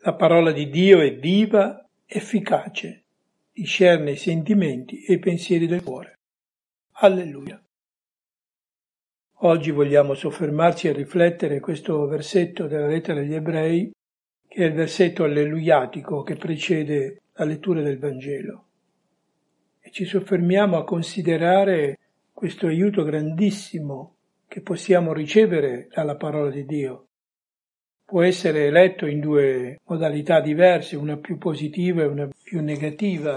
La parola di Dio è viva, efficace, discerne i sentimenti e i pensieri del cuore. Alleluia. Oggi vogliamo soffermarci a riflettere questo versetto della lettera agli Ebrei, che è il versetto alleluiatico che precede la lettura del Vangelo. E ci soffermiamo a considerare questo aiuto grandissimo che possiamo ricevere dalla parola di Dio. Può essere letto in due modalità diverse, una più positiva e una più negativa.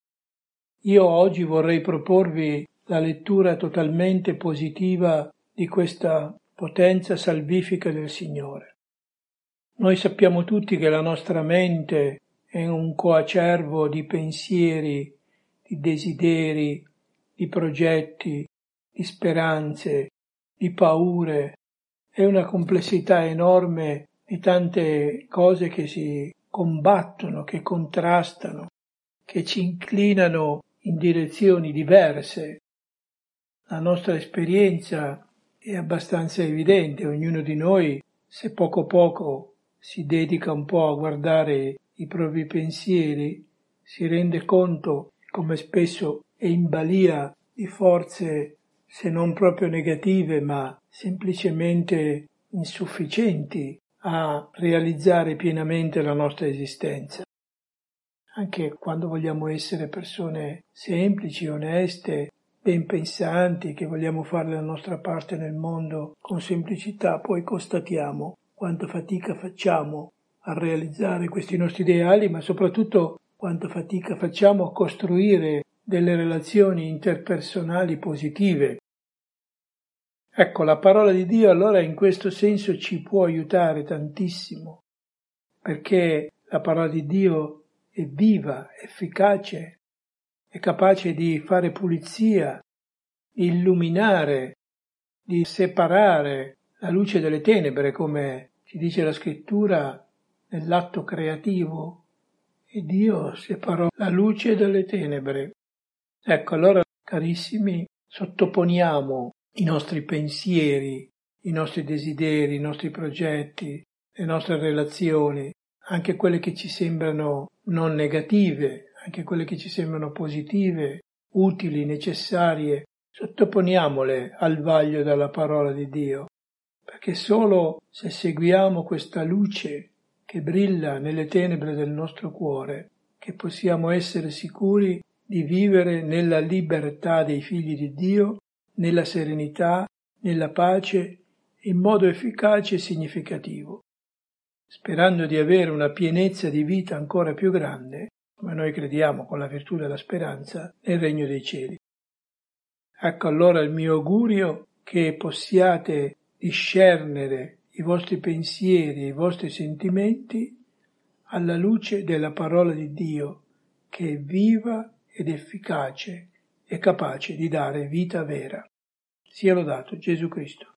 Io oggi vorrei proporvi la lettura totalmente positiva di questa potenza salvifica del Signore. Noi sappiamo tutti che la nostra mente è un coacervo di pensieri, di desideri, di progetti, di speranze, di paure. È una complessità enorme di tante cose che si combattono, che contrastano, che ci inclinano in direzioni diverse. La nostra esperienza è abbastanza evidente, ognuno di noi, se poco poco si dedica un po' a guardare i propri pensieri, si rende conto come spesso è in balia di forze se non proprio negative, ma semplicemente insufficienti a realizzare pienamente la nostra esistenza. Anche quando vogliamo essere persone semplici, oneste, ben pensanti, che vogliamo fare la nostra parte nel mondo con semplicità, poi constatiamo quanta fatica facciamo a realizzare questi nostri ideali, ma soprattutto quanta fatica facciamo a costruire delle relazioni interpersonali positive. Ecco, la parola di Dio allora in questo senso ci può aiutare tantissimo, perché la parola di Dio è viva, efficace, è capace di fare pulizia, di illuminare, di separare la luce dalle tenebre, come ci dice la Scrittura nell'atto creativo, e Dio separò la luce dalle tenebre. Ecco, allora, carissimi, sottoponiamo i nostri pensieri, i nostri desideri, i nostri progetti, le nostre relazioni, anche quelle che ci sembrano non negative, anche quelle che ci sembrano positive, utili, necessarie, sottoponiamole al vaglio della parola di Dio, perché solo se seguiamo questa luce che brilla nelle tenebre del nostro cuore, che possiamo essere sicuri di vivere nella libertà dei figli di Dio, nella serenità, nella pace, in modo efficace e significativo, sperando di avere una pienezza di vita ancora più grande, come noi crediamo con la virtù della speranza, nel regno dei cieli. Ecco allora il mio augurio che possiate discernere i vostri pensieri e i vostri sentimenti alla luce della parola di Dio, che è viva ed efficace e capace di dare vita vera. Sia lodato Gesù Cristo.